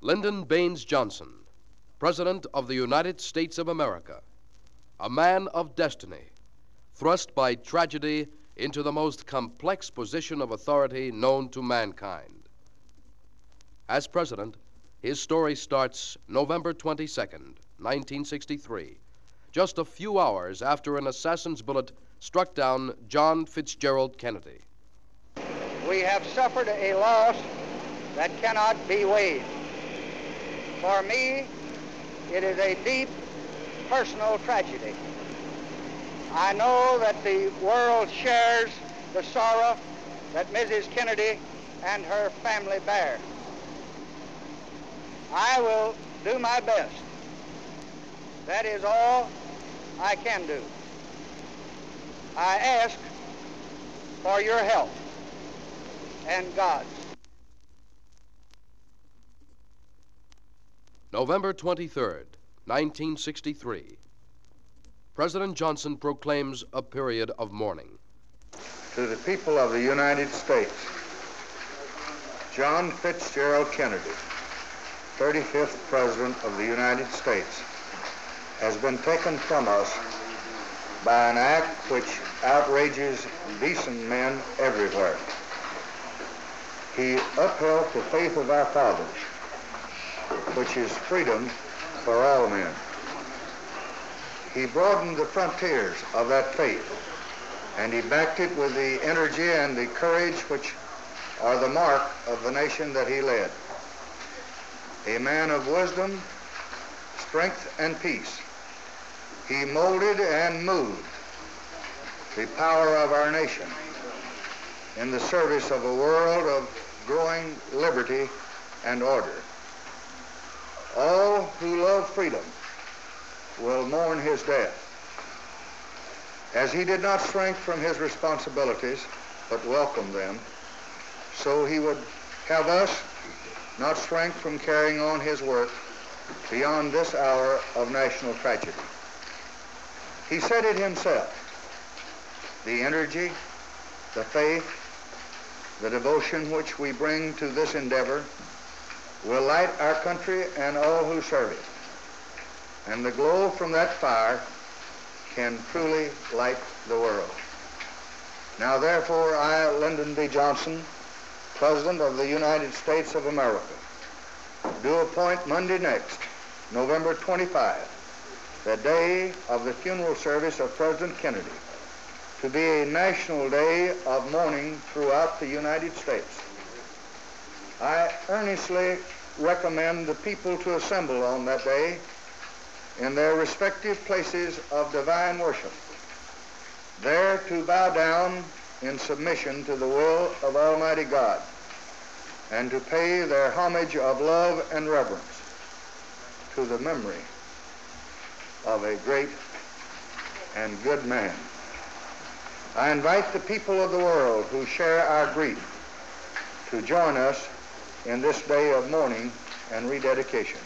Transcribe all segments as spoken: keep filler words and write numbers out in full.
Lyndon Baines Johnson, President of the United States of America, a man of destiny, thrust by tragedy into the most complex position of authority known to mankind. As president, his story starts November twenty-second, nineteen sixty-three, just a few hours after an assassin's bullet struck down John Fitzgerald Kennedy. We have suffered a loss that cannot be weighed. For me, it is a deep personal tragedy. I know that the world shares the sorrow that Missus Kennedy and her family bear. I will do my best. That is all I can do. I ask for your help and God's. November twenty-third, nineteen sixty-three. President Johnson proclaims a period of mourning. To the people of the United States, John Fitzgerald Kennedy, thirty-fifth President of the United States, has been taken from us by an act which outrages decent men everywhere. He upheld the faith of our fathers, which is freedom for all men. He broadened the frontiers of that faith, and he backed it with the energy and the courage which are the mark of the nation that he led. A man of wisdom, strength, and peace, he molded and moved the power of our nation in the service of a world of growing liberty and order. All who love freedom will mourn his death. As he did not shrink from his responsibilities, but welcomed them, so he would have us not shrink from carrying on his work beyond this hour of national tragedy. He said it himself: the energy, the faith, the devotion which we bring to this endeavor will light our country and all who serve it. And the glow from that fire can truly light the world. Now therefore, I, Lyndon B. Johnson, President of the United States of America, do appoint Monday next, November twenty-fifth, the day of the funeral service of President Kennedy, to be a national day of mourning throughout the United States. I earnestly recommend the people to assemble on that day in their respective places of divine worship, there to bow down in submission to the will of Almighty God, and to pay their homage of love and reverence to the memory of a great and good man. I invite the people of the world who share our grief to join us in this day of mourning and rededication.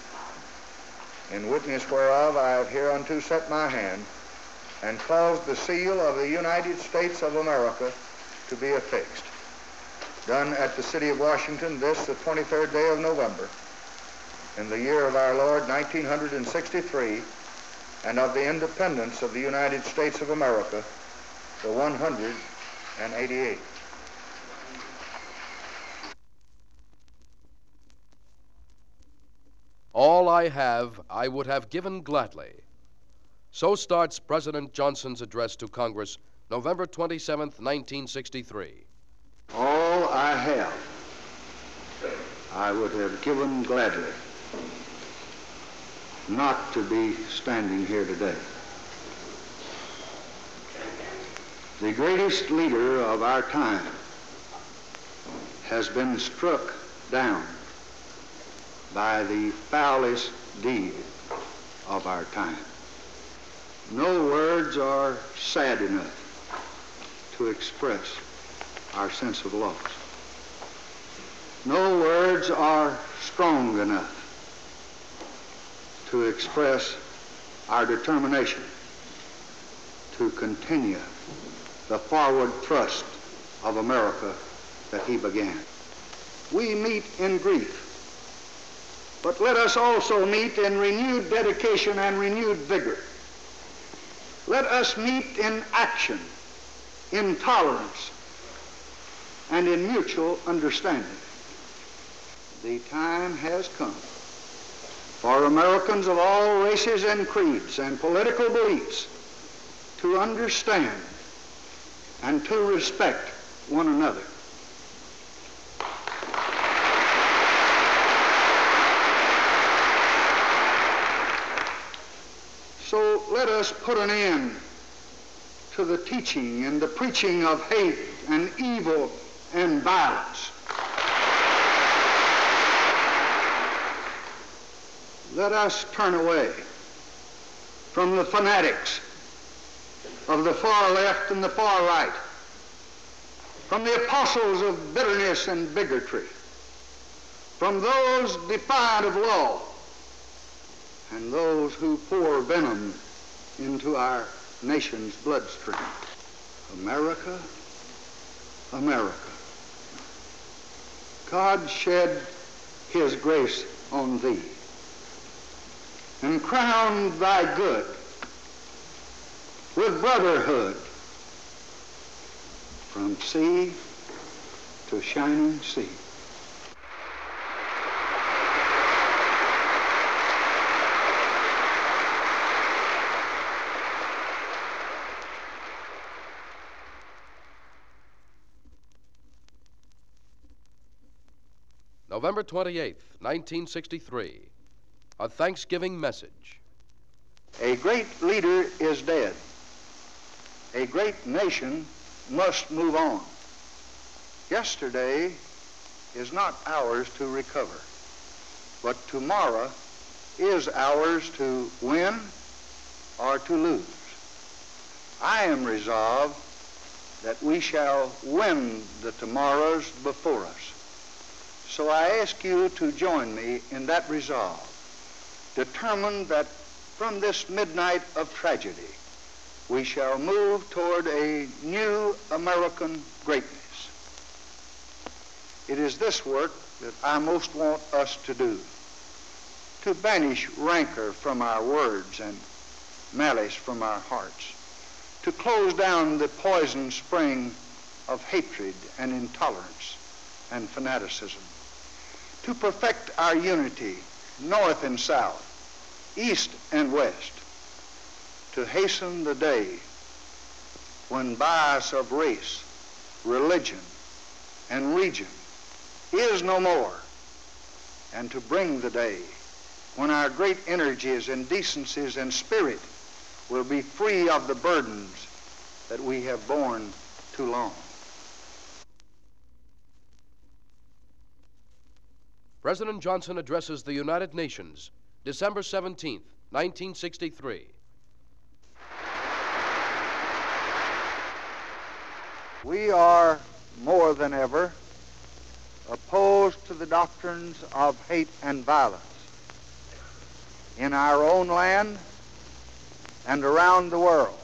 In witness whereof I have hereunto set my hand and caused the seal of the United States of America to be affixed. Done at the city of Washington this, the twenty-third day of November, in the year of our Lord, nineteen sixty-three, and of the independence of the United States of America, the one hundred eighty-eighth. All I have, I would have given gladly. So starts President Johnson's address to Congress, November twenty-seventh, nineteen sixty-three. All I have, I would have given gladly, not to be standing here today. The greatest leader of our time has been struck down by the foulest deed of our time. No words are sad enough to express our sense of loss. No words are strong enough to express our determination to continue the forward thrust of America that he began. We meet in grief but let us also meet in renewed dedication and renewed vigor. Let us meet in action, in tolerance, and in mutual understanding. The time has come for Americans of all races and creeds and political beliefs to understand and to respect one another. So let us put an end to the teaching and the preaching of hate and evil and violence. Let us turn away from the fanatics of the far left and the far right, from the apostles of bitterness and bigotry, from those defiant of law, and those who pour venom into our nation's bloodstream. America, America, God shed his grace on thee and crowned thy good with brotherhood from sea to shining sea. November twenty-eighth, nineteen sixty-three. A Thanksgiving message. A great leader is dead. A great nation must move on. Yesterday is not ours to recover, but tomorrow is ours to win or to lose. I am resolved that we shall win the tomorrows before us. So I ask you to join me in that resolve, determined that from this midnight of tragedy, we shall move toward a new American greatness. It is this work that I most want us to do, to banish rancor from our words and malice from our hearts, to close down the poison spring of hatred and intolerance and fanaticism, to perfect our unity, north and south, east and west, to hasten the day when bias of race, religion, and region is no more, and to bring the day when our great energies and decencies and spirit will be free of the burdens that we have borne too long. President Johnson addresses the United Nations, December seventeenth, nineteen sixty-three. We are more than ever opposed to the doctrines of hate and violence in our own land and around the world.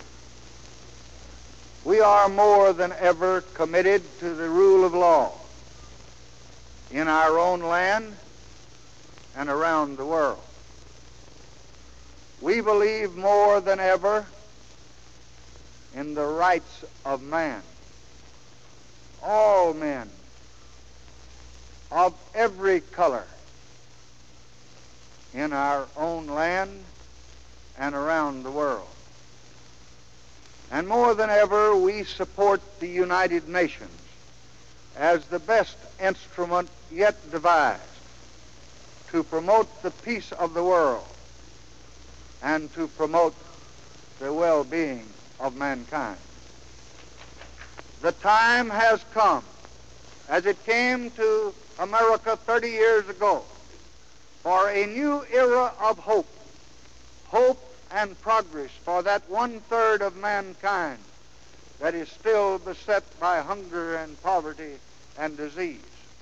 We are more than ever committed to the rule of law in our own land and around the world. We believe more than ever in the rights of man. All men of every color in our own land and around the world. And more than ever, we support the United Nations as the best instrument yet devised to promote the peace of the world and to promote the well-being of mankind. The time has come, as it came to America thirty years ago, for a new era of hope, hope and progress for that one-third of mankind that is still beset by hunger and poverty and disease.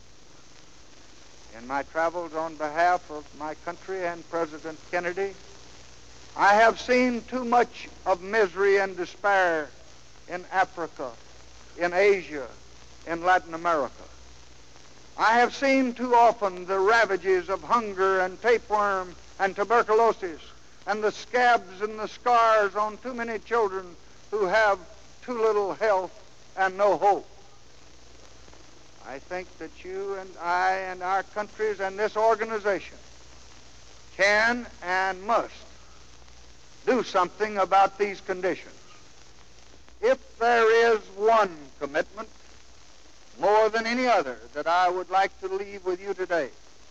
In my travels on behalf of my country and President Kennedy, I have seen too much of misery and despair in Africa, in Asia, in Latin America. I have seen too often the ravages of hunger and tapeworm and tuberculosis and the scabs and the scars on too many children who have too little health and no hope. I think that you and I and our countries and this organization can and must do something about these conditions. If there is one commitment, more than any other, that I would like to leave with you today,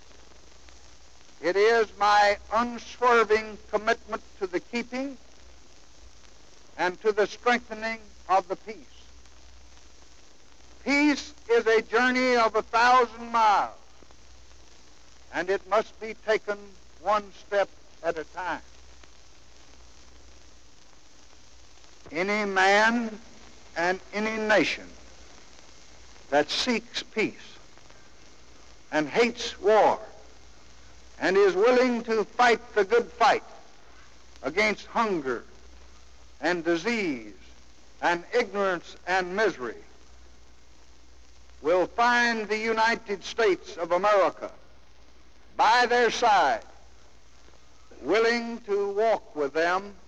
it is my unswerving commitment to the keeping and to the strengthening of the peace. Peace is a journey of a thousand miles, and it must be taken one step at a time. Any man and any nation that seeks peace and hates war and is willing to fight the good fight against hunger and disease and ignorance and misery will find the United States of America by their side, willing to walk with them